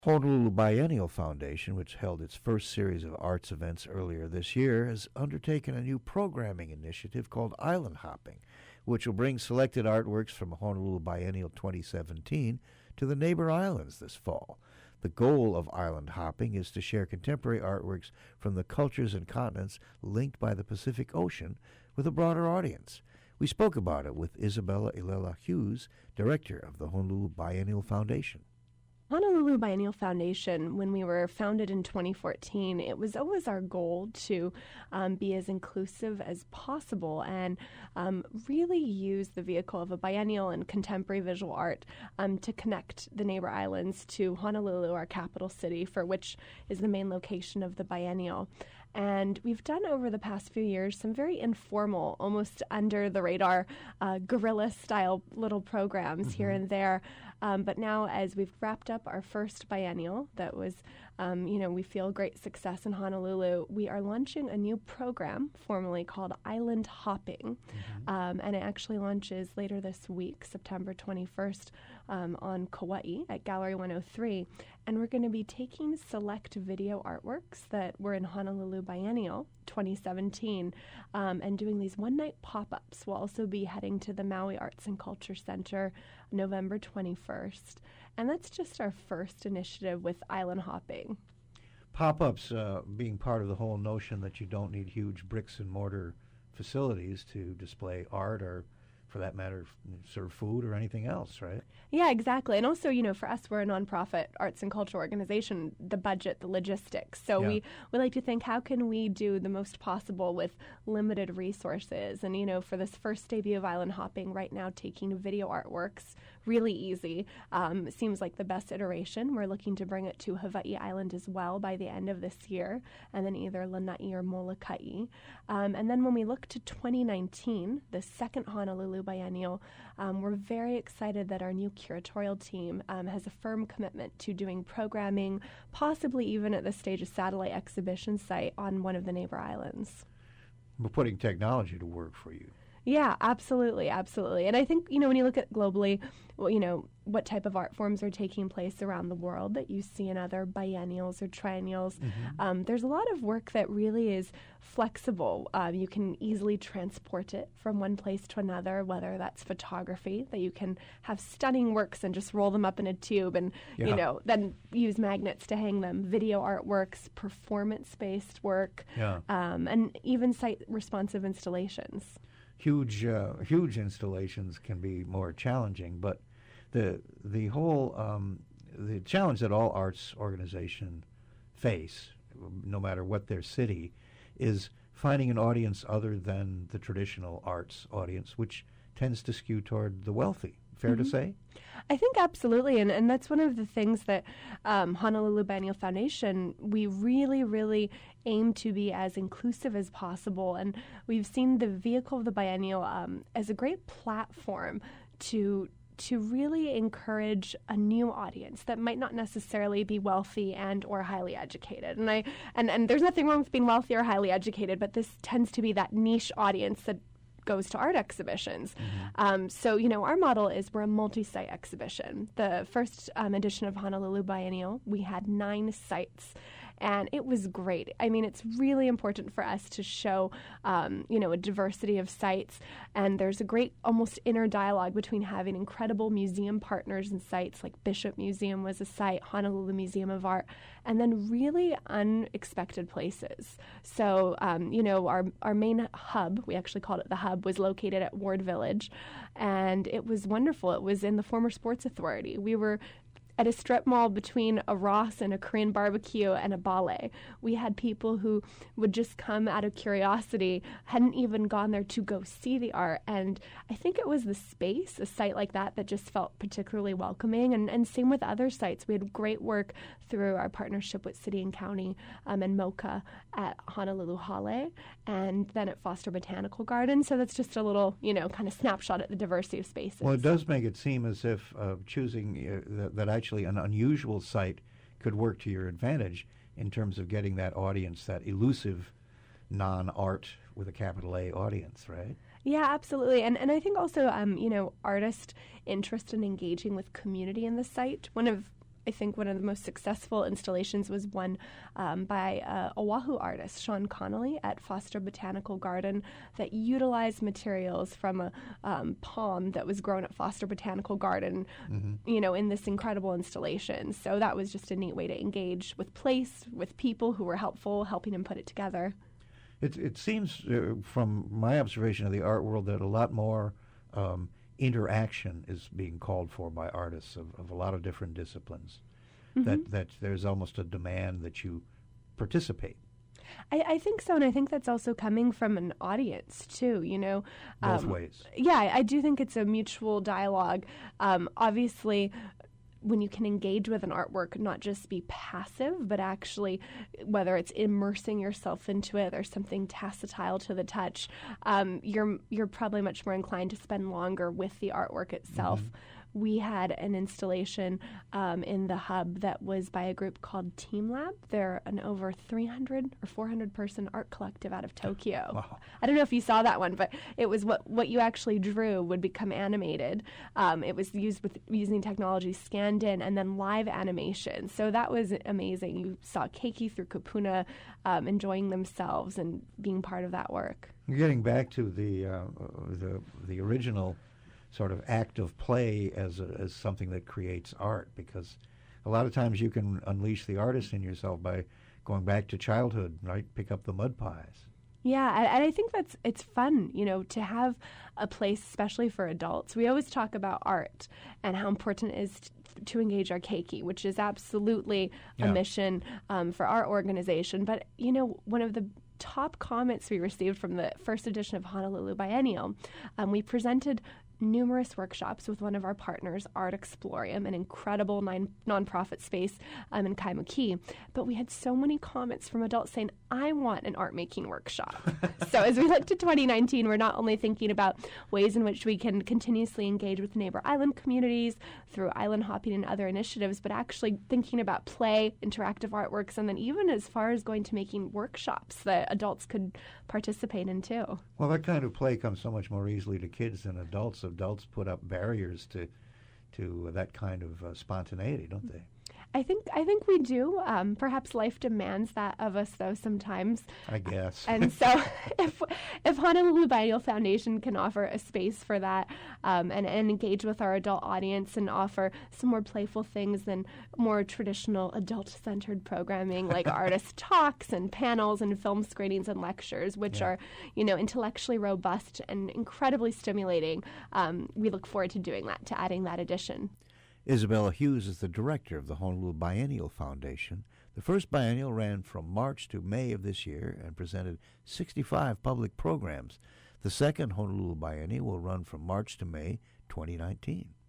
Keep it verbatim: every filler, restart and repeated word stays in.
Honolulu Biennial Foundation, which held its first series of arts events earlier this year, has undertaken a new programming initiative called Island Hopping, which will bring selected artworks from Honolulu Biennial twenty seventeen to the neighbor islands this fall. The goal of Island Hopping is to share contemporary artworks from the cultures and continents linked by the Pacific Ocean with a broader audience. We spoke about it with Isabella Ilela Hughes, director of the Honolulu Biennial Foundation. Honolulu Biennial Foundation, when we were founded in twenty fourteen, it was always our goal to um, be as inclusive as possible and um, really use the vehicle of a biennial and contemporary visual art um, to connect the neighbor islands to Honolulu, our capital city, for which is the main location of the biennial. And we've done over the past few years some very informal, almost under the radar, uh, guerrilla-style little programs mm-hmm. here and there. Um, but now, as we've wrapped up our first biennial, that was, um, you know, we feel great success in Honolulu, we are launching a new program formally called Island Hopping. Mm-hmm. Um, and it actually launches later this week, September twenty-first, um, on Kauai at Gallery one oh three. And we're going to be taking select video artworks that were in Honolulu Biennial twenty seventeen um, and doing these one-night pop-ups. We'll also be heading to the Maui Arts and Culture Center November twenty-first. And that's just our first initiative with Island Hopping. Pop-ups uh, being part of the whole notion that you don't need huge bricks and mortar facilities to display art or, for that matter, serve food or anything else, right? Yeah, exactly. And also, you know, for us, we're a nonprofit arts and culture organization, the budget, the logistics. So yeah. we, we like to think, how can we do the most possible with limited resources? And, you know, for this first debut of Island Hopping, right now taking video artworks, really easy. Um, it seems like the best iteration. We're looking to bring it to Hawaii Island as well by the end of this year, and then either Lanai or Molokai. Um, and then when we look to twenty nineteen, the second Honolulu Biennial, um, we're very excited that our new curatorial team um, has a firm commitment to doing programming, possibly even at this stage a satellite exhibition site on one of the neighbor islands. We're putting technology to work for you. Yeah, absolutely, absolutely. And I think, you know, when you look at globally, well, you know, what type of art forms are taking place around the world that you see in other biennials or triennials, mm-hmm. um, there's a lot of work that really is flexible. Um, you can easily transport it from one place to another, whether that's photography, that you can have stunning works and just roll them up in a tube and, yeah. you know, then use magnets to hang them, video artworks, performance-based work, yeah. um, and even site-responsive installations. Huge, uh, huge installations can be more challenging, but the the whole um, the challenge that all arts organizations face, no matter what their city, is finding an audience other than the traditional arts audience, which tends to skew toward the wealthy. Fair mm-hmm. to say? I think absolutely, and, and that's one of the things that um, Honolulu Biennial Foundation, we really, really aim to be as inclusive as possible, and we've seen the vehicle of the biennial um, as a great platform to to really encourage a new audience that might not necessarily be wealthy and or highly educated. And I and, and there's nothing wrong with being wealthy or highly educated, but this tends to be that niche audience that goes to art exhibitions. Mm-hmm. Um, so, you know, our model is we're a multi-site exhibition. The first um, edition of Honolulu Biennial, we had nine sites. And it was great. I mean, it's really important for us to show, um, you know, a diversity of sites. And there's a great almost inner dialogue between having incredible museum partners and sites, like Bishop Museum was a site, Honolulu Museum of Art, and then really unexpected places. So, um, you know, our, our main hub, we actually called it the hub, was located at Ward Village. And it was wonderful. It was in the former Sports Authority. We were at a strip mall between a Ross and a Korean barbecue and a ballet. We had people who would just come out of curiosity, hadn't even gone there to go see the art. And I think it was the space, a site like that, that just felt particularly welcoming. And, and same with other sites. We had great work through our partnership with City and County um, and MoCA at Honolulu Hale and then at Foster Botanical Garden. So that's just a little, you know, kind of snapshot at the diversity of spaces. Well, it does make it seem as if uh, choosing uh, that, that actually an unusual site could work to your advantage in terms of getting that audience, that elusive non-art with a capital A audience, right? Yeah, absolutely. And and I think also, um, you know, artist interest in engaging with community in the site. One of, I I think one of the most successful installations was one um, by uh, Oahu artist Sean Connolly at Foster Botanical Garden that utilized materials from a um, palm that was grown at Foster Botanical Garden, mm-hmm. you know, in this incredible installation. So that was just a neat way to engage with place, with people who were helpful, helping him put it together. It, it seems, uh, from my observation of the art world, that a lot more um, interaction is being called for by artists of, of a lot of different disciplines. Mm-hmm. That that there's almost a demand that you participate. I, I think so, and I think that's also coming from an audience too. You know, both um, ways. Yeah, I, I do think it's a mutual dialogue. Um, obviously, when you can engage with an artwork, not just be passive, but actually, whether it's immersing yourself into it or something tactile to the touch, um, you're you're probably much more inclined to spend longer with the artwork itself. Mm-hmm. We had an installation um, in the hub that was by a group called Team Lab. They're an over three hundred or four hundred person art collective out of Tokyo. Wow. I don't know if you saw that one, but it was what, what you actually drew would become animated. Um, it was used with using technology scanned in and then live animation. So that was amazing. You saw Keiki through Kupuna um, enjoying themselves and being part of that work. Getting back to the uh, the the original sort of act of play as a, as something that creates art, because a lot of times you can unleash the artist in yourself by going back to childhood, right? Pick up the mud pies. Yeah, and, and I think that's it's fun, you know, to have a place, especially for adults. We always talk about art and how important it is t- to engage our keiki, which is absolutely a yeah. mission um, for our organization. But, you know, one of the top comments we received from the first edition of Honolulu Biennial, um, we presented numerous workshops with one of our partners, Art Explorium, an incredible non- nonprofit space um, in Kaimuki. But we had so many comments from adults saying, I want an art making workshop. So as we look to twenty nineteen, we're not only thinking about ways in which we can continuously engage with neighbor island communities through island hopping and other initiatives, but actually thinking about play, interactive artworks, and then even as far as going to making workshops that adults could participate in too. Well, that kind of play comes so much more easily to kids than adults. Adults put up barriers to to that kind of uh, spontaneity, don't they? I think I think we do. Um, perhaps life demands that of us, though, sometimes. I guess. And so, if if Honolulu Biennial Foundation can offer a space for that, um, and, and engage with our adult audience and offer some more playful things than more traditional adult-centered programming like artist talks and panels and film screenings and lectures, which yeah. are, you know, intellectually robust and incredibly stimulating, um, we look forward to doing that, to adding that addition. Isabella Hughes is the director of the Honolulu Biennial Foundation. The first biennial ran from March to May of this year and presented sixty-five public programs. The second Honolulu Biennial will run from March to May twenty nineteen.